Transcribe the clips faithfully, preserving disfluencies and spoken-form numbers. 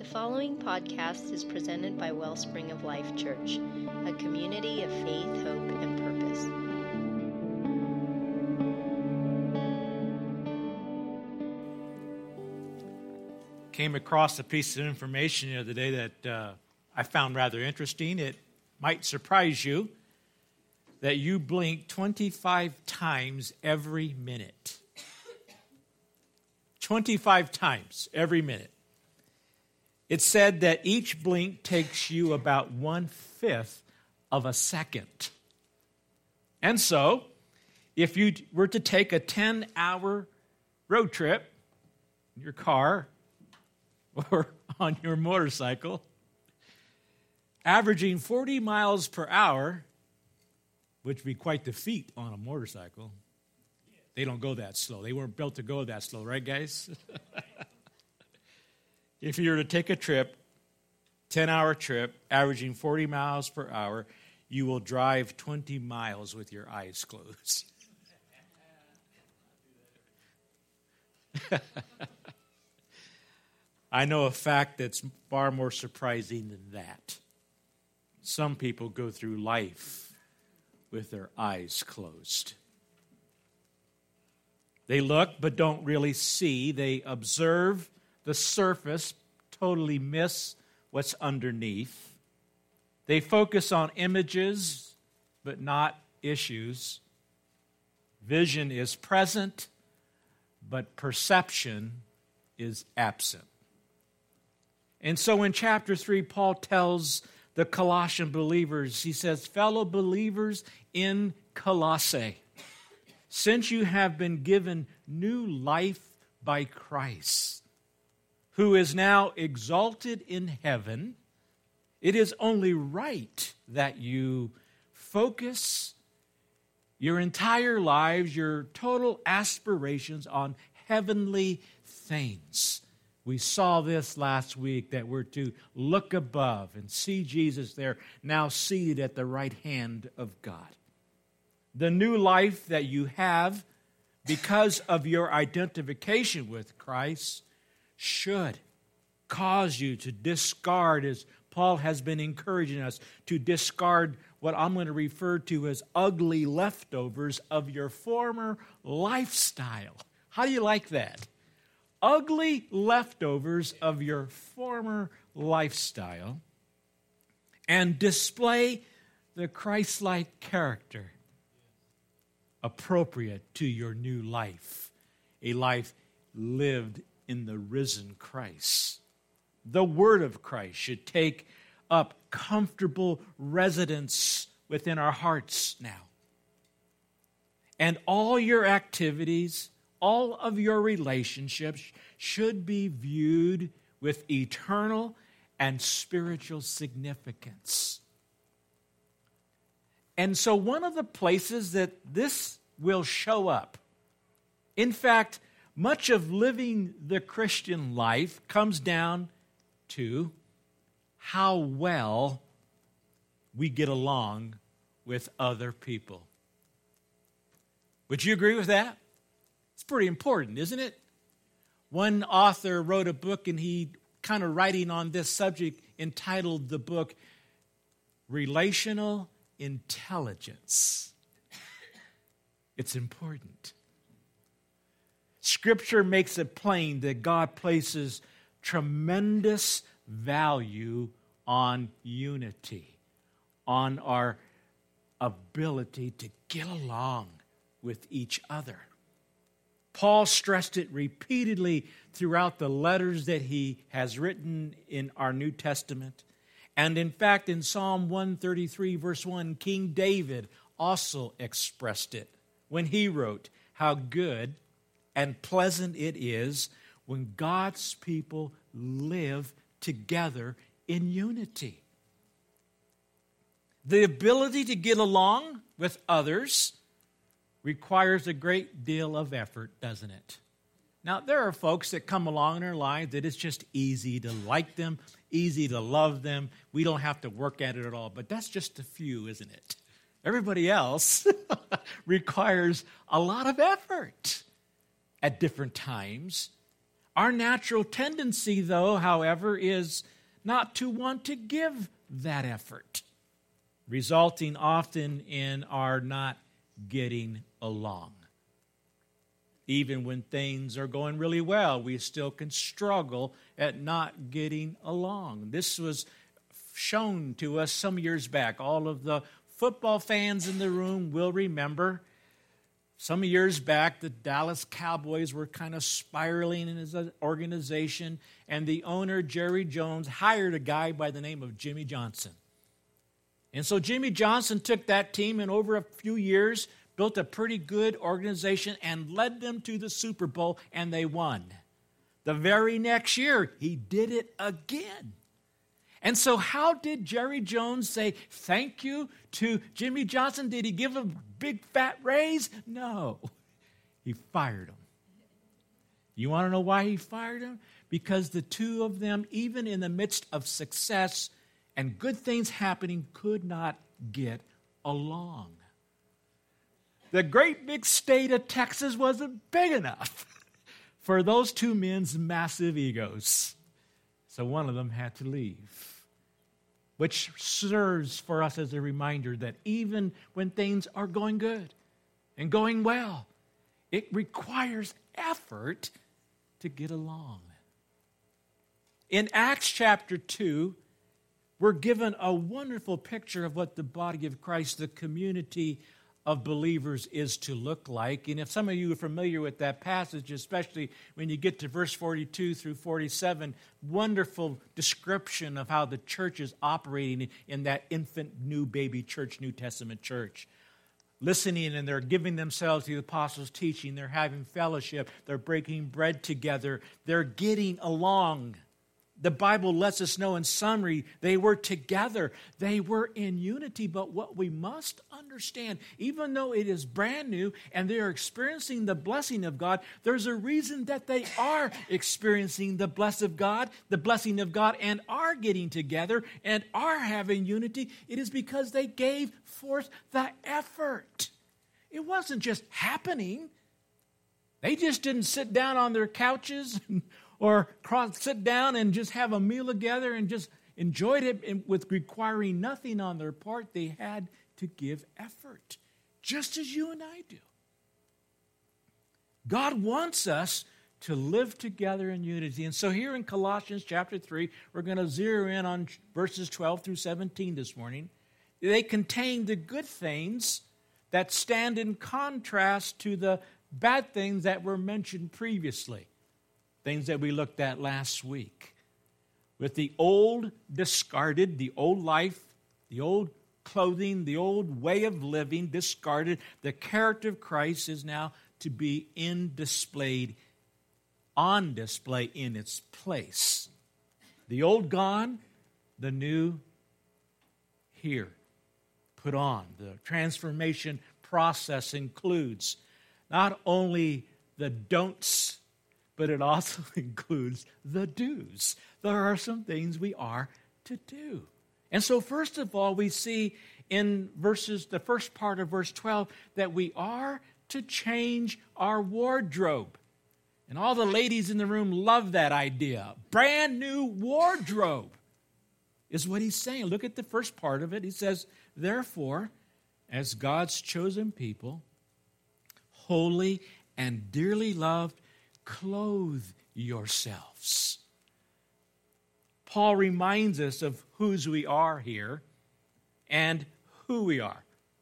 The following podcast is presented by Wellspring of Life Church, a community of faith, hope, and purpose. Came across a piece of information the other day that uh, I found rather interesting. It might surprise you that you blink twenty-five times every minute. twenty-five times every minute. It's said that each blink takes you about one-fifth of a second. And so, if you were to take a ten-hour road trip in your car or on your motorcycle, averaging forty miles per hour, which would be quite the feat on a motorcycle. They don't go that slow. They weren't built to go that slow, right, guys? If you were to take a trip, ten-hour trip, averaging forty miles per hour, you will drive twenty miles with your eyes closed. I know a fact that's far more surprising than that. Some people go through life with their eyes closed. They look but don't really see. They observe the surface, totally miss what's underneath. They focus on images but not issues. Vision is present, but perception is absent. And so in chapter three, Paul tells the Colossian believers, he says, fellow believers in Colossae, since you have been given new life by Christ, who is now exalted in heaven, it is only right that you focus your entire lives, your total aspirations on heavenly things. We saw this last week, that we're to look above and see Jesus there, now seated at the right hand of God. The new life that you have because of your identification with Christ should cause you to discard, as Paul has been encouraging us, to discard what I'm going to refer to as ugly leftovers of your former lifestyle. How do you like that? Ugly leftovers of your former lifestyle, and display the Christ-like character appropriate to your new life, a life lived in the risen Christ. The Word of Christ should take up comfortable residence within our hearts now. And all your activities, all of your relationships should be viewed with eternal and spiritual significance. And so one of the places that this will show up, in fact, much of living the Christian life comes down to how well we get along with other people. Would you agree with that? It's pretty important, isn't it? One author wrote a book, and he kind of writing on this subject, entitled the book Relational Intelligence. It's important. Scripture makes it plain that God places tremendous value on unity, on our ability to get along with each other. Paul stressed it repeatedly throughout the letters that he has written in our New Testament. And in fact, in Psalm one thirty-three, verse one, King David also expressed it when he wrote, how good and pleasant it is when God's people live together in unity. The ability to get along with others requires a great deal of effort, doesn't it? Now, there are folks that come along in our lives that it's just easy to like them, easy to love them. We don't have to work at it at all, but that's just a few, isn't it? Everybody else requires a lot of effort at different times. Our natural tendency, though, however, is not to want to give that effort, resulting often in our not getting along. Even when things are going really well, we still can struggle at not getting along. This was shown to us some years back. All of the football fans in the room will remember some years back, the Dallas Cowboys were kind of spiraling in his organization, and the owner, Jerry Jones, hired a guy by the name of Jimmy Johnson. And so Jimmy Johnson took that team and over a few years built a pretty good organization and led them to the Super Bowl, and they won. The very next year, he did it again. And so how did Jerry Jones say thank you to Jimmy Johnson? Did he give him a big fat raise? No. He fired him. You want to know why he fired him? Because the two of them, even in the midst of success and good things happening, could not get along. The great big state of Texas wasn't big enough for those two men's massive egos. So one of them had to leave. Which serves for us as a reminder that even when things are going good and going well, it requires effort to get along. In Acts chapter two, we're given a wonderful picture of what the body of Christ, the community of believers, is to look like. And if some of you are familiar with that passage, especially when you get to verse forty-two through forty-seven, wonderful description of how the church is operating in that infant new baby church, New Testament church. Listening, and they're giving themselves to the apostles' teaching. They're having fellowship. They're breaking bread together. They're getting along. The Bible lets us know in summary, they were together. They were in unity. But what we must understand, even though it is brand new and they are experiencing the blessing of God, there's a reason that they are experiencing the blessing of God, the blessing of God, and are getting together and are having unity. It is because they gave forth the effort. It wasn't just happening. They just didn't sit down on their couches and or cross, sit down and just have a meal together and just enjoyed it with requiring nothing on their part. They had to give effort, just as you and I do. God wants us to live together in unity. And so here in Colossians chapter three, we're going to zero in on verses twelve through seventeen this morning. They contain the good things that stand in contrast to the bad things that were mentioned previously. Things that we looked at last week. With the old discarded, the old life, the old clothing, the old way of living discarded, the character of Christ is now to be in displayed, on display in its place. The old gone, the new here. Put on. The transformation process includes not only the don'ts, but it also includes the do's. There are some things we are to do. And so first of all, we see in verses, the first part of verse twelve, that we are to change our wardrobe. And all the ladies in the room love that idea. Brand new wardrobe is what he's saying. Look at the first part of it. He says, therefore, as God's chosen people, holy and dearly loved, clothe yourselves. Paul reminds us of whose we are here and who we are.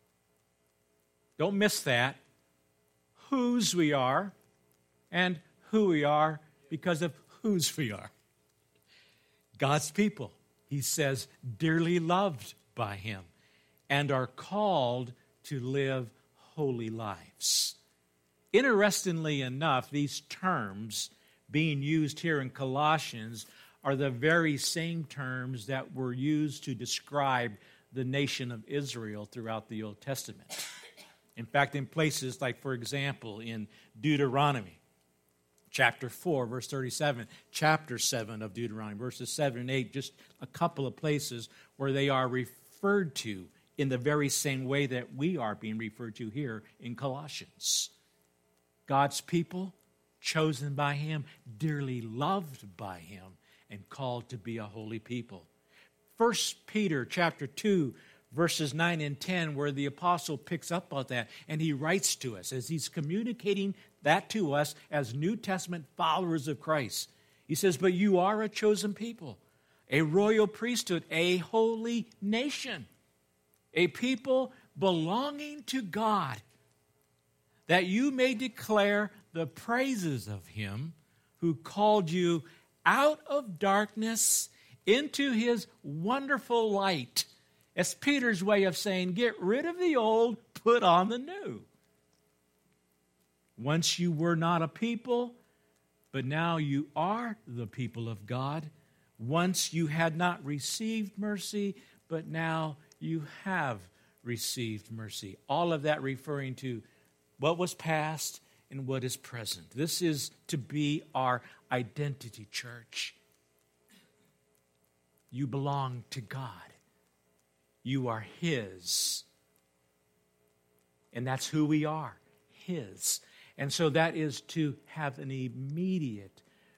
Don't miss that. Whose we are and who we are because of whose we are. God's people, he says, dearly loved by him and are called to live holy lives. Interestingly enough, these terms being used here in Colossians are the very same terms that were used to describe the nation of Israel throughout the Old Testament. In fact, in places like, for example, in Deuteronomy, chapter four, verse thirty-seven, chapter seven of Deuteronomy, verses seven and eight, just a couple of places where they are referred to in the very same way that we are being referred to here in Colossians. God's people, chosen by him, dearly loved by him, and called to be a holy people. First Peter chapter two, verses nine and ten, where the apostle picks up on that, and he writes to us as he's communicating that to us as New Testament followers of Christ. He says, but you are a chosen people, a royal priesthood, a holy nation, a people belonging to God, that you may declare the praises of him who called you out of darkness into his wonderful light. It's Peter's way of saying, get rid of the old, put on the new. Once you were not a people, but now you are the people of God. Once you had not received mercy, but now you have received mercy. All of that referring to what was past and what is present. This is to be our identity, church. You belong to God. You are his. And that's who we are, his. And so that is to have an immediate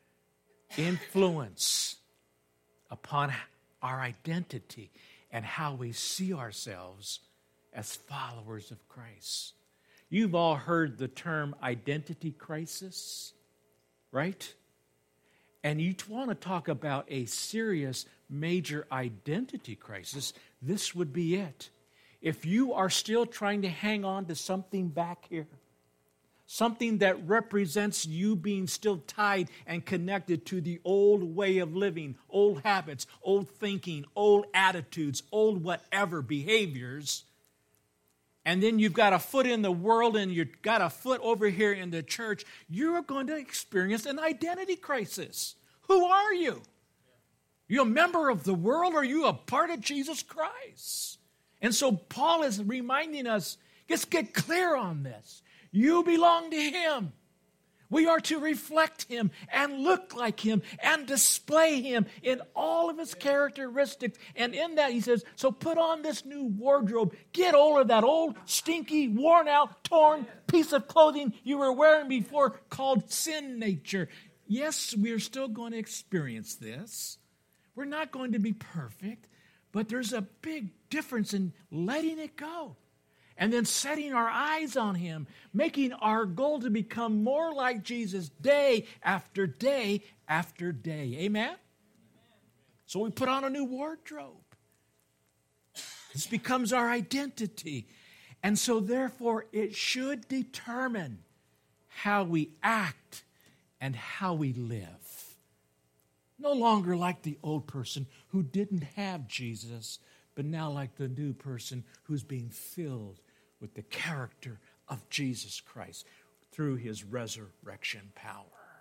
influence upon our identity and how we see ourselves as followers of Christ. You've all heard the term identity crisis, right? And you want to talk about a serious, major identity crisis, this would be it. If you are still trying to hang on to something back here, something that represents you being still tied and connected to the old way of living, old habits, old thinking, old attitudes, old whatever behaviors, and then you've got a foot in the world and you've got a foot over here in the church, you're going to experience an identity crisis. Who are you? You a member of the world, or are you a part of Jesus Christ? And so Paul is reminding us, let's get clear on this. You belong to him. We are to reflect him and look like him and display him in all of his characteristics. And in that, he says, so put on this new wardrobe. Get rid of that old, stinky, worn out, torn piece of clothing you were wearing before called sin nature. Yes, we're still going to experience this. We're not going to be perfect, but there's a big difference in letting it go. And then setting our eyes on him, making our goal to become more like Jesus day after day after day. Amen? Amen. So we put on a new wardrobe. This becomes our identity. And so therefore it should determine how we act and how we live. No longer like the old person who didn't have Jesus, but now like the new person who's being filled with the character of Jesus Christ through his resurrection power.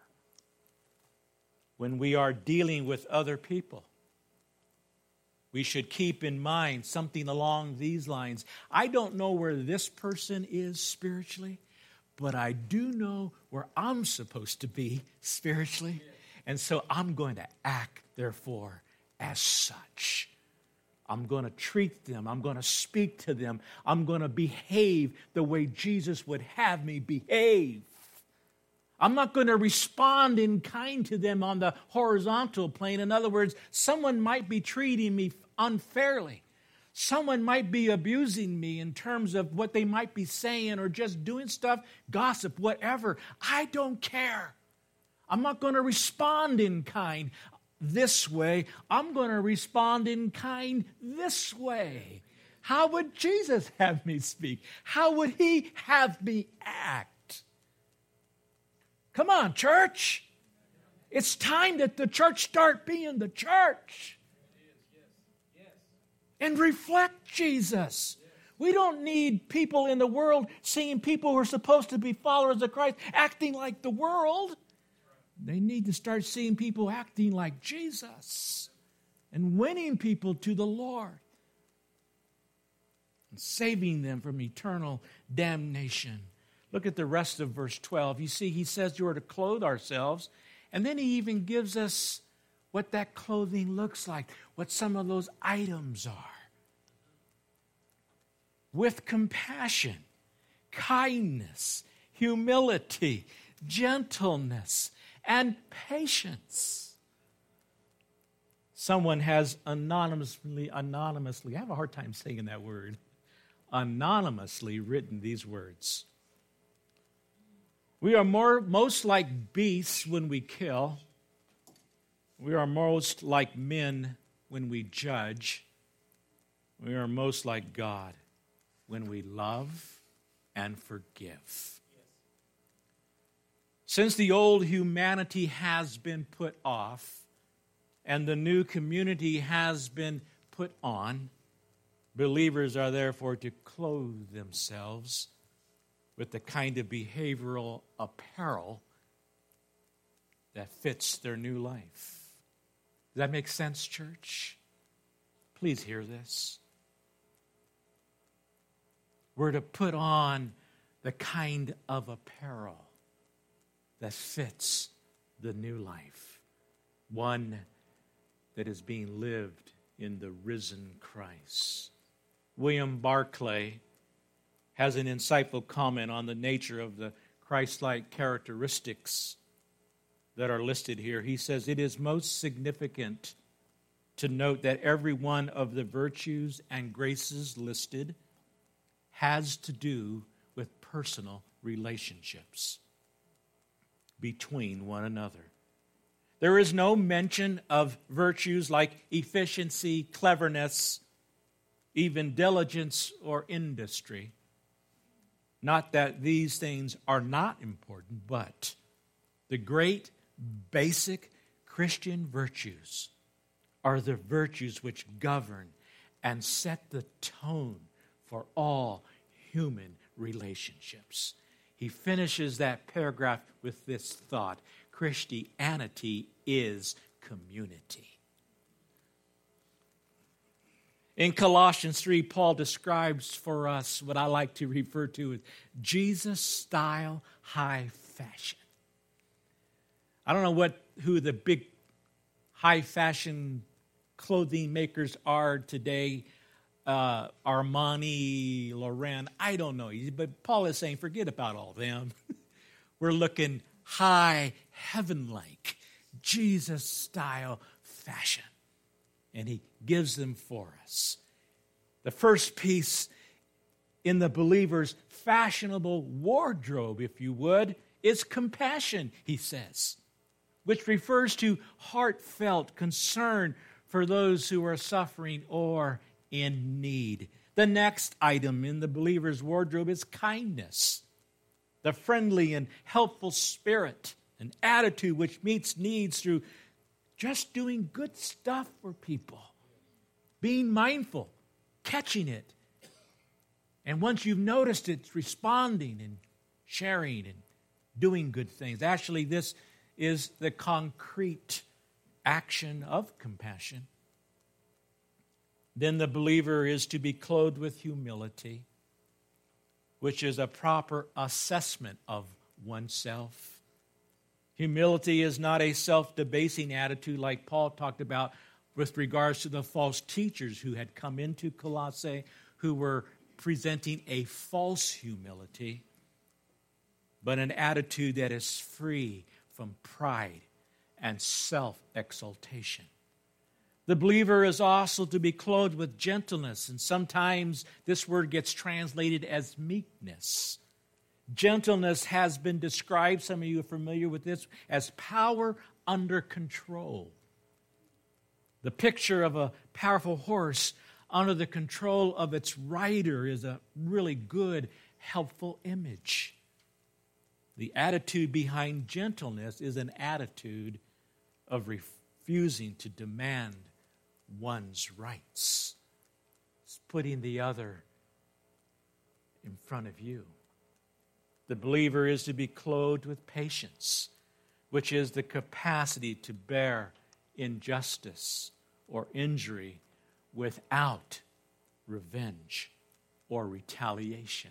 When we are dealing with other people, we should keep in mind something along these lines. I don't know where this person is spiritually, but I do know where I'm supposed to be spiritually. And so I'm going to act, therefore, as such. I'm going to treat them. I'm going to speak to them. I'm going to behave the way Jesus would have me behave. I'm not going to respond in kind to them on the horizontal plane. In other words, someone might be treating me unfairly. Someone might be abusing me in terms of what they might be saying or just doing stuff, gossip, whatever. I don't care. I'm not going to respond in kind this way. I'm going to respond in kind this way. How would Jesus have me speak? How would he have me act? Come on, church. It's time that the church start being the church and reflect Jesus. We don't need people in the world seeing people who are supposed to be followers of Christ acting like the world. They need to start seeing people acting like Jesus and winning people to the Lord and saving them from eternal damnation. Look at the rest of verse twelve. You see, he says you are to clothe ourselves, and then he even gives us what that clothing looks like, what some of those items are. With compassion, kindness, humility, gentleness, and patience. Someone has anonymously, anonymously, I have a hard time saying that word, anonymously written these words. We are more, most like beasts when we kill. We are most like men when we judge. We are most like God when we love and forgive. Since the old humanity has been put off and the new community has been put on, believers are therefore to clothe themselves with the kind of behavioral apparel that fits their new life. Does that make sense, church? Please hear this. We're to put on the kind of apparel that fits the new life, one that is being lived in the risen Christ. William Barclay has an insightful comment on the nature of the Christ-like characteristics that are listed here. He says, it is most significant to note that every one of the virtues and graces listed has to do with personal relationships between one another. There is no mention of virtues like efficiency, cleverness, even diligence or industry. Not that these things are not important, but the great basic Christian virtues are the virtues which govern and set the tone for all human relationships. He finishes that paragraph with this thought: Christianity is community. In Colossians three, Paul describes for us what I like to refer to as Jesus-style high fashion. I don't know what who the big high fashion clothing makers are today, uh, Armani, Lauren, I don't know. But Paul is saying, forget about all them. We're looking high, heaven-like, Jesus-style fashion. And he gives them for us. The first piece in the believer's fashionable wardrobe, if you would, is compassion, he says, which refers to heartfelt concern for those who are suffering or in need. The next item in the believer's wardrobe is kindness, the friendly and helpful spirit, an attitude which meets needs through just doing good stuff for people, being mindful, catching it. And once you've noticed it, responding and sharing and doing good things. Actually, this is the concrete action of compassion. Then the believer is to be clothed with humility, which is a proper assessment of oneself. Humility is not a self-debasing attitude like Paul talked about with regards to the false teachers who had come into Colossae, who were presenting a false humility, but an attitude that is free from pride and self-exaltation. The believer is also to be clothed with gentleness, and sometimes this word gets translated as meekness. Gentleness has been described, some of you are familiar with this, as power under control. The picture of a powerful horse under the control of its rider is a really good, helpful image. The attitude behind gentleness is an attitude of refusing to demand one's rights. It's putting the other in front of you. The believer is to be clothed with patience, which is the capacity to bear injustice or injury without revenge or retaliation.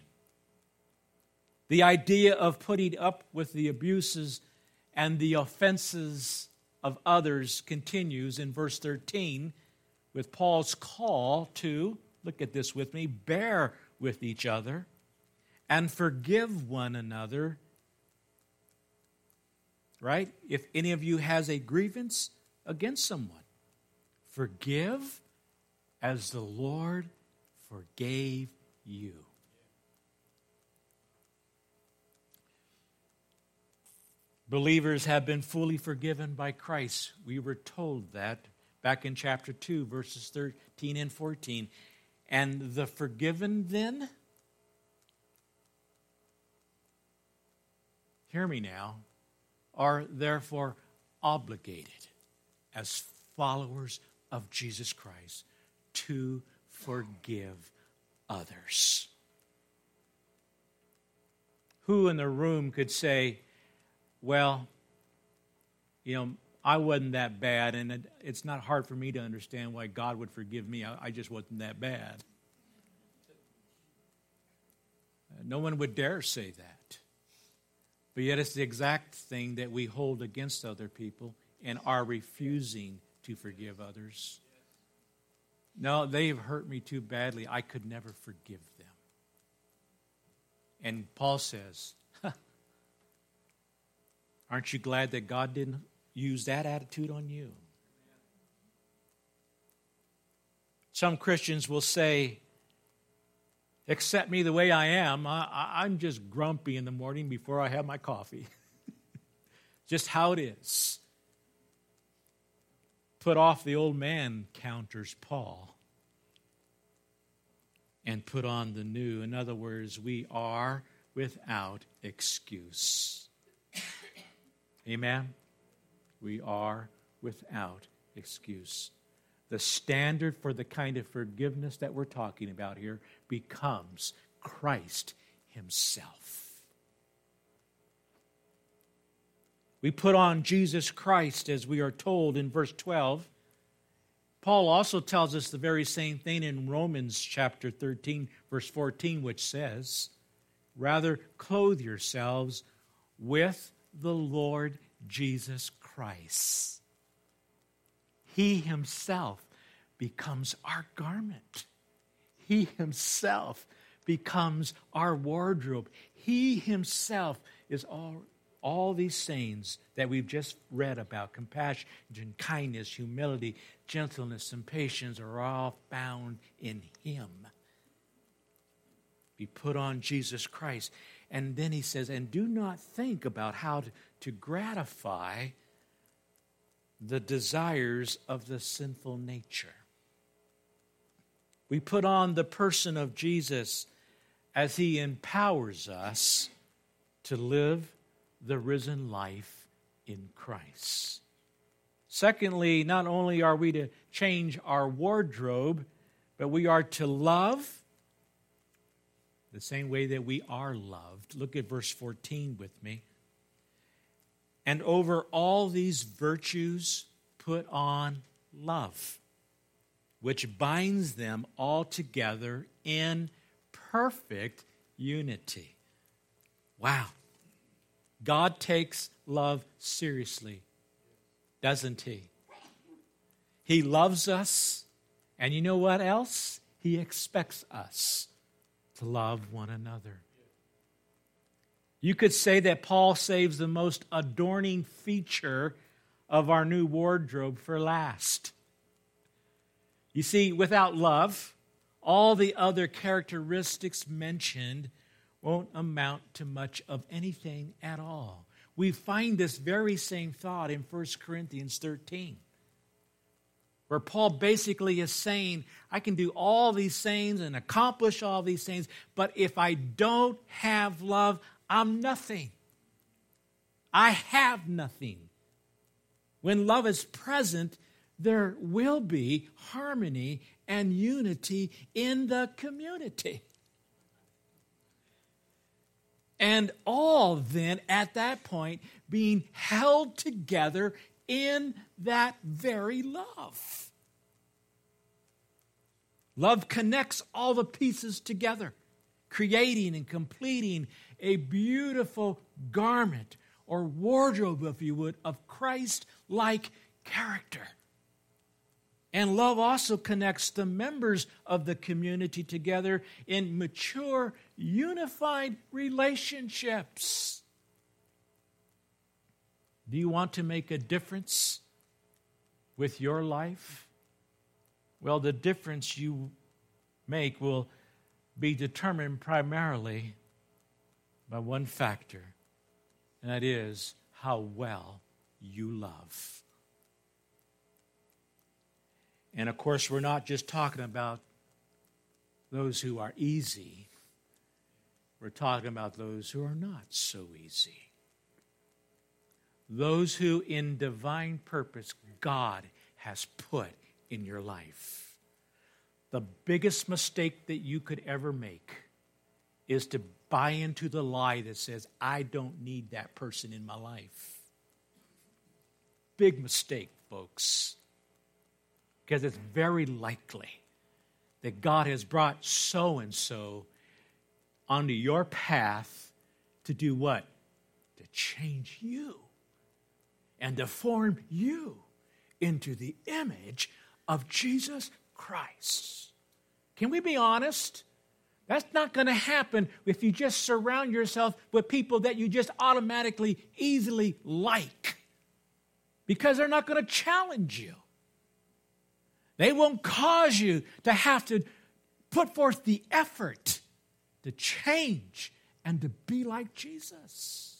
The idea of putting up with the abuses and the offenses of others continues in verse thirteen with Paul's call to, look at this with me, bear with each other and forgive one another right? If any of you has a grievance against someone, forgive as the Lord forgave you. Believers have been fully forgiven by Christ. We were told that back in chapter two, verses thirteen and fourteen. And the forgiven then, hear me now, are therefore obligated as followers of Jesus Christ to forgive others. Who in the room could say, well, you know, I wasn't that bad, and it, it's not hard for me to understand why God would forgive me. I, I just wasn't that bad. No one would dare say that. But yet it's the exact thing that we hold against other people and are refusing to forgive others. No, they've hurt me too badly. I could never forgive them. And Paul says, huh, aren't you glad that God didn't use that attitude on you? Some Christians will say, accept me the way I am. I, I, I'm just grumpy in the morning before I have my coffee. Just how it is. Put off the old man, counters Paul, and put on the new. In other words, we are without excuse. Amen? We are without excuse. The standard for the kind of forgiveness that we're talking about here becomes Christ Himself. We put on Jesus Christ, as we are told in verse twelve. Paul also tells us the very same thing in Romans chapter thirteen, verse fourteen, which says, rather clothe yourselves with the Lord Jesus Christ. He Himself becomes our garment. He Himself becomes our wardrobe. He Himself is all All these things that we've just read about, compassion, kindness, humility, gentleness, and patience, are all found in Him. We put on Jesus Christ. And then he says, and do not think about how to, to gratify the desires of the sinful nature. We put on the person of Jesus as He empowers us to live the risen life in Christ. Secondly, not only are we to change our wardrobe, but we are to love the same way that we are loved. Look at verse fourteen with me. And over all these virtues, put on love, which binds them all together in perfect unity. Wow. God takes love seriously, doesn't He? He loves us, and you know what else? He expects us to love one another. You could say that Paul saves the most adorning feature of our new wardrobe for last. You see, without love, all the other characteristics mentioned won't amount to much of anything at all. We find this very same thought in First Corinthians thirteen, where Paul basically is saying, I can do all these things and accomplish all these things, but if I don't have love, I'm nothing. I have nothing. When love is present, there will be harmony and unity in the community. And all then, at that point, being held together in that very love. Love connects all the pieces together, creating and completing a beautiful garment or wardrobe, if you would, of Christ-like character. And love also connects the members of the community together in mature, unified relationships. Do you want to make a difference with your life? Well, the difference you make will be determined primarily by one factor, and that is how well you love. And of course, we're not just talking about those who are easy. We're talking about those who are not so easy. Those who in divine purpose God has put in your life. The biggest mistake that you could ever make is to buy into the lie that says, I don't need that person in my life. Big mistake, folks. Because it's very likely that God has brought so-and-so onto your path to do what? To change you and to form you into the image of Jesus Christ. Can we be honest? That's not going to happen if you just surround yourself with people that you just automatically, easily like. Because they're not going to challenge you. They won't cause you to have to put forth the effort to change and to be like Jesus.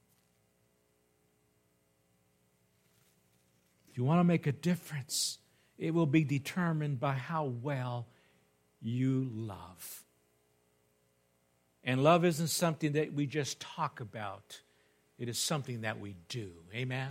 If you want to make a difference, it will be determined by how well you love. And love isn't something that we just talk about. It is something that we do. Amen?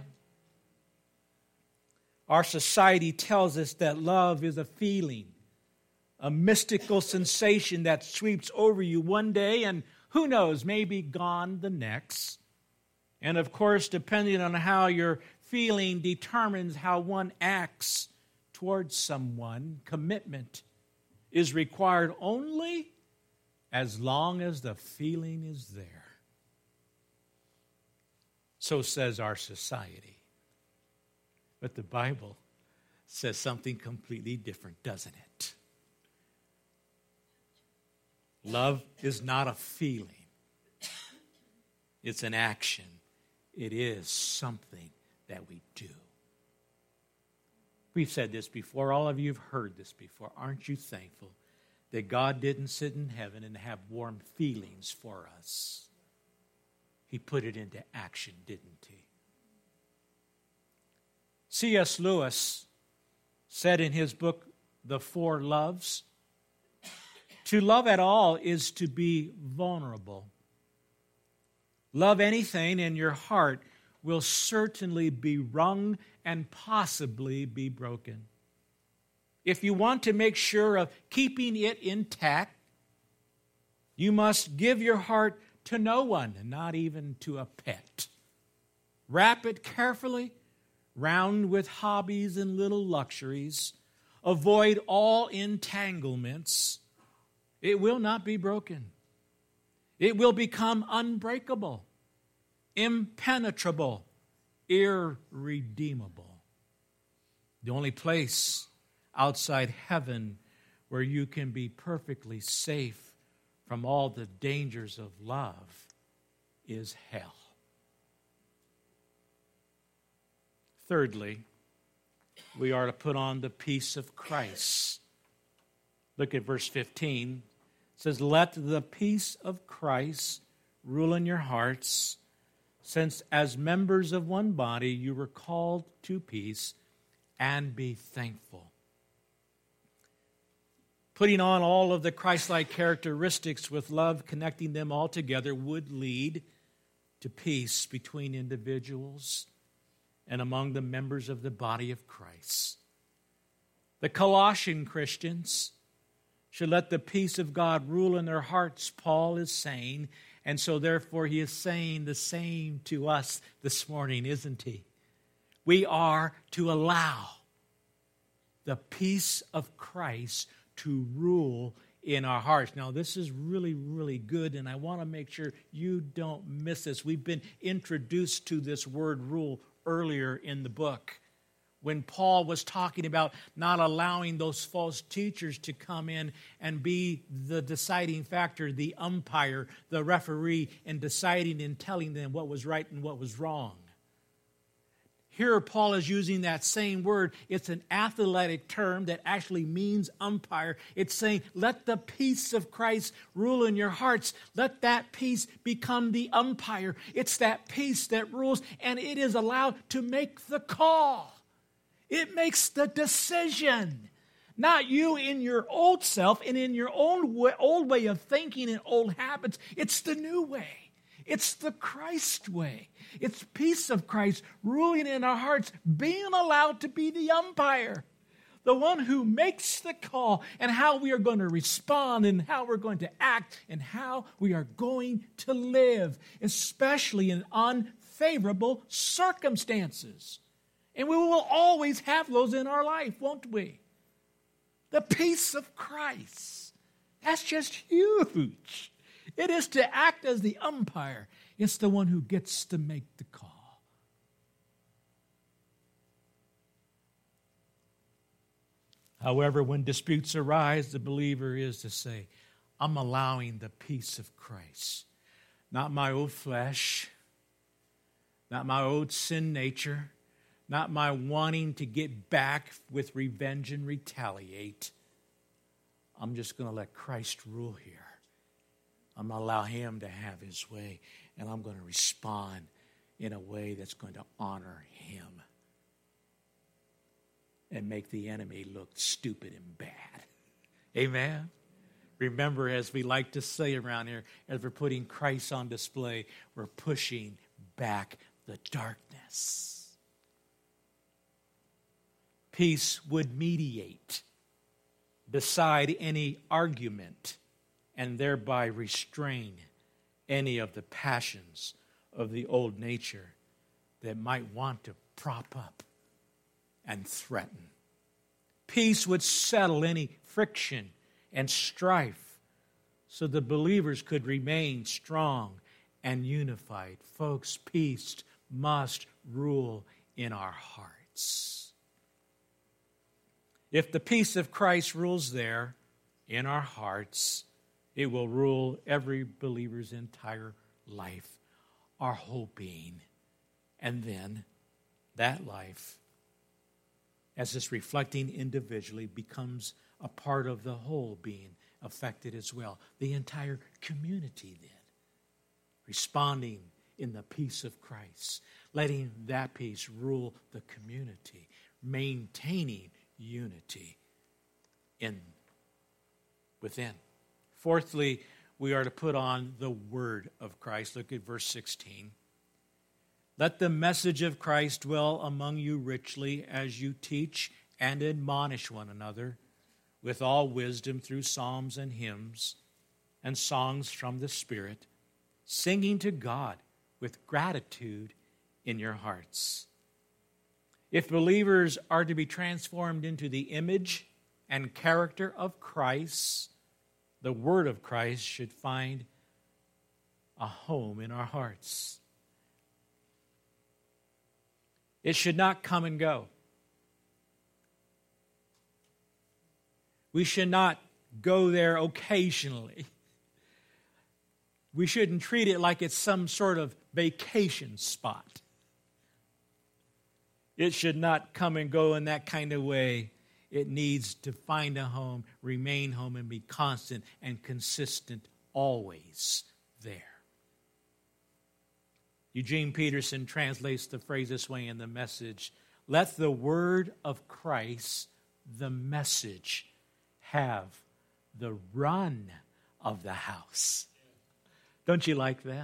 Our society tells us that love is a feeling, a mystical sensation that sweeps over you one day and who knows, maybe gone the next. And of course, depending on how you're feeling determines how one acts towards someone. Commitment is required only as long as the feeling is there. So says our society. But the Bible says something completely different, doesn't it? Love is not a feeling. It's an action. It is something that we do. We've said this before. All of you have heard this before. Aren't you thankful that God didn't sit in heaven and have warm feelings for us? He put it into action, didn't he? C S Lewis said in his book, The Four Loves, to love at all is to be vulnerable. Love anything and your heart will certainly be wrung and possibly be broken. If you want to make sure of keeping it intact, you must give your heart to no one, and not even to a pet. Wrap it carefully round with hobbies and little luxuries. Avoid all entanglements. It will not be broken. It will become unbreakable, impenetrable, irredeemable. The only place outside heaven where you can be perfectly safe from all the dangers of love is hell. Thirdly, we are to put on the peace of Christ. Look at verse fifteen. It says, let the peace of Christ rule in your hearts, since as members of one body you were called to peace, and be thankful. Putting on all of the Christ-like characteristics with love, connecting them all together, would lead to peace between individuals and among the members of the body of Christ. The Colossian Christians should let the peace of God rule in their hearts, Paul is saying, and so therefore he is saying the same to us this morning, isn't he? We are to allow the peace of Christ to rule in our hearts. Now, this is really, really good, and I want to make sure you don't miss this. We've been introduced to this word rule earlier in the book when Paul was talking about not allowing those false teachers to come in and be the deciding factor, the umpire, the referee, in deciding and telling them what was right and what was wrong. Here Paul is using that same word. It's an athletic term that actually means umpire. It's saying, let the peace of Christ rule in your hearts. Let that peace become the umpire. It's that peace that rules, and it is allowed to make the call. It makes the decision. Not you in your old self and in your own way, old way of thinking and old habits. It's the new way. It's the Christ way. It's peace of Christ ruling in our hearts, being allowed to be the umpire, the one who makes the call and how we are going to respond and how we're going to act and how we are going to live, especially in unfavorable circumstances. And we will always have those in our life, won't we? The peace of Christ. That's just huge. It is to act as the umpire. It's the one who gets to make the call. However, when disputes arise, the believer is to say, I'm allowing the peace of Christ. Not my old flesh, not my old sin nature, not my wanting to get back with revenge and retaliate. I'm just going to let Christ rule here. I'm going to allow him to have his way, and I'm going to respond in a way that's going to honor him and make the enemy look stupid and bad. Amen? Remember, as we like to say around here, as we're putting Christ on display, we're pushing back the darkness. Peace would mediate beside any argument and thereby restrain any of the passions of the old nature that might want to prop up and threaten. Peace would settle any friction and strife so the believers could remain strong and unified. Folks, peace must rule in our hearts. If the peace of Christ rules there in our hearts, it will rule every believer's entire life, our whole being. And then that life, as it's reflecting individually, becomes a part of the whole being affected as well. The entire community then, responding in the peace of Christ, letting that peace rule the community, maintaining unity in within. Fourthly, we are to put on the word of Christ. Look at verse sixteen. Let the message of Christ dwell among you richly as you teach and admonish one another with all wisdom through psalms and hymns and songs from the Spirit, singing to God with gratitude in your hearts. If believers are to be transformed into the image and character of Christ, the word of Christ should find a home in our hearts. It should not come and go. We should not go there occasionally. We shouldn't treat it like it's some sort of vacation spot. It should not come and go in that kind of way. It needs to find a home, remain home, and be constant and consistent always there. Eugene Peterson translates the phrase this way in the Message: let the word of Christ, the message, have the run of the house. Don't you like that?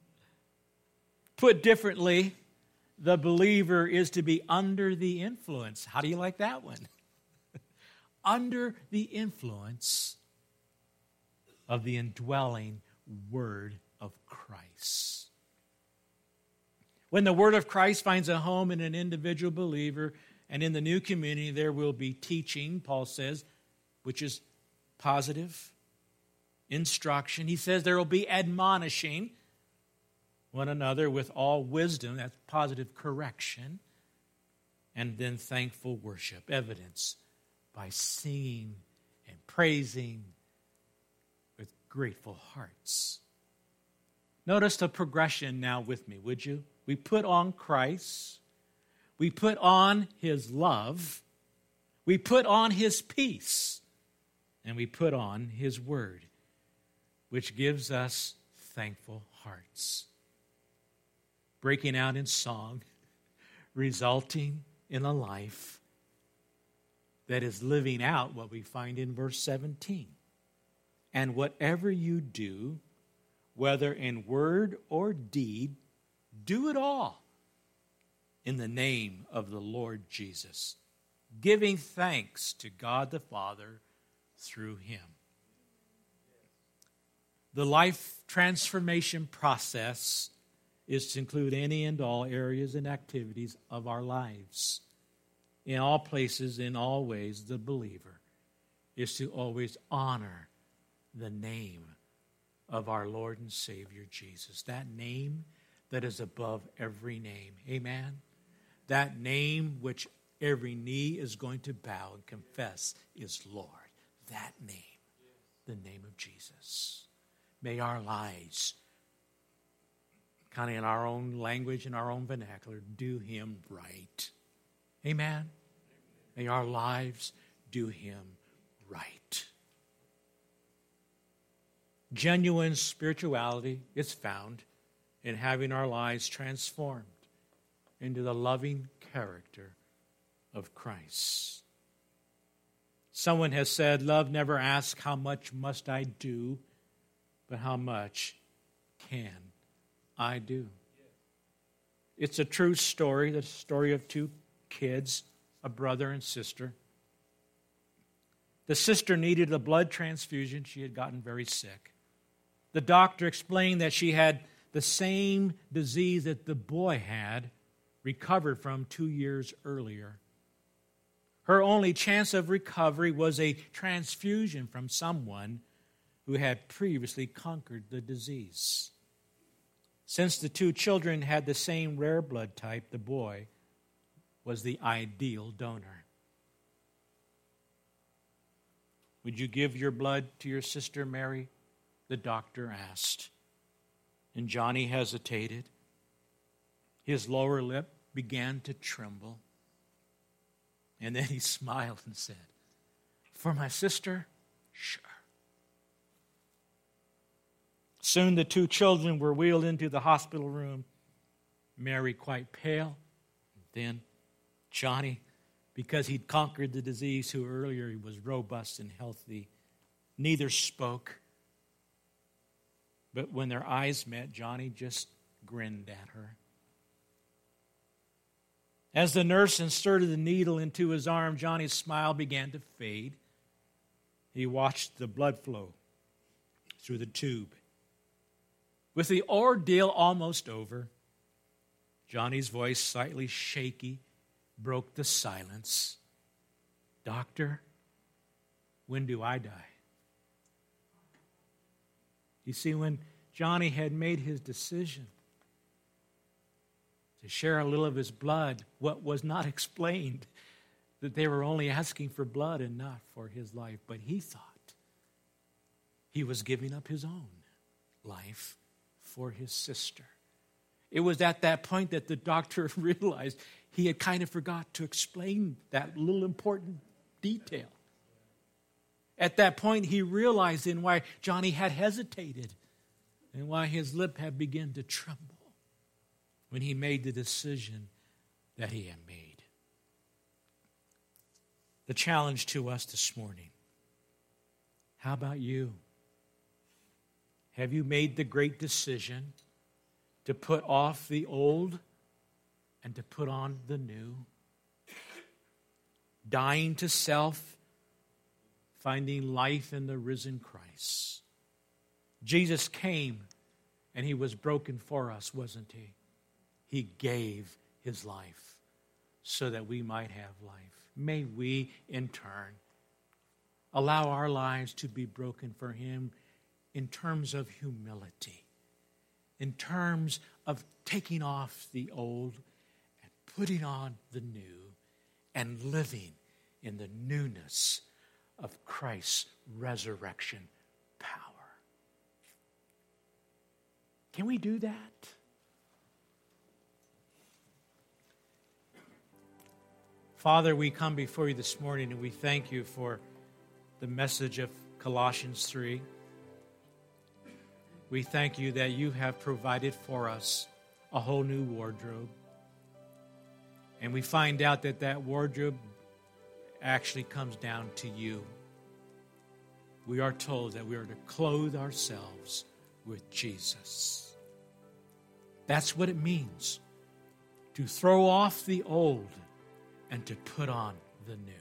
Put differently, the believer is to be under the influence. How do you like that one? Under the influence of the indwelling word of Christ. When the word of Christ finds a home in an individual believer and in the new community, there will be teaching, Paul says, which is positive instruction. He says there will be admonishing one another with all wisdom, that's positive correction, and then thankful worship, evidence by singing and praising with grateful hearts. Notice the progression now with me, would you? We put on Christ. We put on his love. We put on his peace. And we put on his word, which gives us thankful hearts. Breaking out in song, resulting in a life that is living out what we find in verse seventeen. And whatever you do, whether in word or deed, do it all in the name of the Lord Jesus, giving thanks to God the Father through him. The life transformation process is to include any and all areas and activities of our lives. In all places, in all ways, the believer is to always honor the name of our Lord and Savior Jesus. That name that is above every name. Amen? That name which every knee is going to bow and confess is Lord. That name, the name of Jesus. May our lives, kind of in our own language and our own vernacular, do him right. Amen? May our lives do him right. Genuine spirituality is found in having our lives transformed into the loving character of Christ. Someone has said, love never asks, how much must I do, but how much can I do? It's a true story, the story of two kids, a brother and sister. The sister needed a blood transfusion. She had gotten very sick. The doctor explained that she had the same disease that the boy had recovered from two years earlier. Her only chance of recovery was a transfusion from someone who had previously conquered the disease. Since the two children had the same rare blood type, the boy was the ideal donor. Would you give your blood to your sister Mary? The doctor asked. And Johnny hesitated. His lower lip began to tremble. And then he smiled and said, for my sister, sure. Soon the two children were wheeled into the hospital room. Mary quite pale. Then Johnny, because he'd conquered the disease, who earlier he was robust and healthy, neither spoke. But when their eyes met, Johnny just grinned at her. As the nurse inserted the needle into his arm, Johnny's smile began to fade. He watched the blood flow through the tube. With the ordeal almost over, Johnny's voice, slightly shaky, broke the silence. Doctor, when do I die? You see, when Johnny had made his decision to share a little of his blood, what was not explained, that they were only asking for blood and not for his life. But he thought he was giving up his own life for his sister. It was at that point that the doctor realized he had kind of forgot to explain that little important detail. At that point, he realized then why Johnny had hesitated and why his lip had begun to tremble when he made the decision that he had made. The challenge to us this morning, how about you? Have you made the great decision to put off the old and to put on the new? Dying to self, finding life in the risen Christ. Jesus came and he was broken for us, wasn't he? He gave his life so that we might have life. May we, in turn, allow our lives to be broken for him in terms of humility, in terms of taking off the old and putting on the new and living in the newness of Christ's resurrection power. Can we do that? Father, we come before you this morning and we thank you for the message of Colossians three. We thank you that you have provided for us a whole new wardrobe. And we find out that that wardrobe actually comes down to you. We are told that we are to clothe ourselves with Jesus. That's what it means, to throw off the old and to put on the new.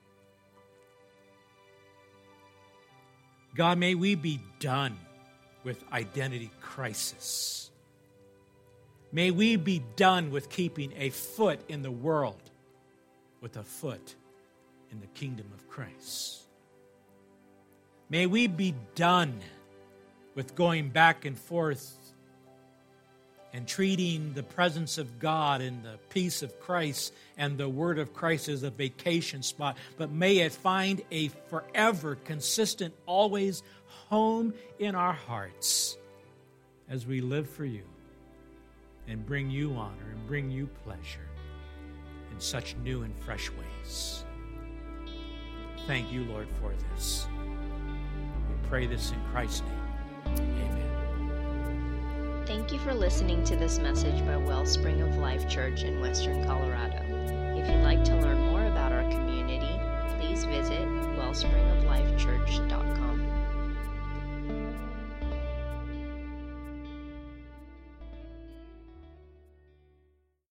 God, may we be done with identity crisis. May we be done with keeping a foot in the world with a foot in the kingdom of Christ. May we be done with going back and forth and treating the presence of God and the peace of Christ and the word of Christ as a vacation spot, but may it find a forever, consistent, always home in our hearts as we live for you and bring you honor and bring you pleasure in such new and fresh ways. Thank you, Lord, for this. We pray this in Christ's name. Amen. Thank you for listening to this message by Wellspring of Life Church in Western Colorado. If you'd like to learn more about our community, please visit wellspring of life church dot com.